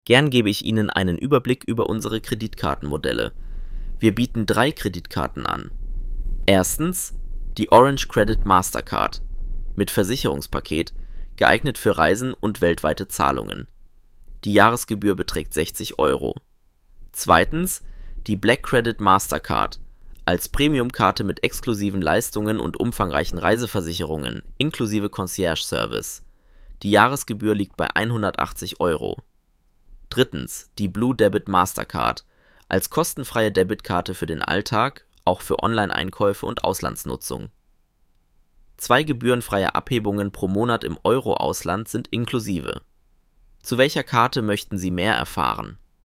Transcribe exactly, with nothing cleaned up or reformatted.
Gern gebe ich Ihnen einen Überblick über unsere Kreditkartenmodelle. Wir bieten drei Kreditkarten an. Erstens die Orange Credit Mastercard mit Versicherungspaket, geeignet für Reisen und weltweite Zahlungen. Die Jahresgebühr beträgt sechzig Euro. Zweitens die Black Credit Mastercard als Premiumkarte mit exklusiven Leistungen und umfangreichen Reiseversicherungen inklusive Concierge-Service. Die Jahresgebühr liegt bei hundertachtzig Euro. Drittens die Blue Debit Mastercard als kostenfreie Debitkarte für den Alltag, auch für Online-Einkäufe und Auslandsnutzung. Zwei gebührenfreie Abhebungen pro Monat im Euro-Ausland sind inklusive. Zu welcher Karte möchten Sie mehr erfahren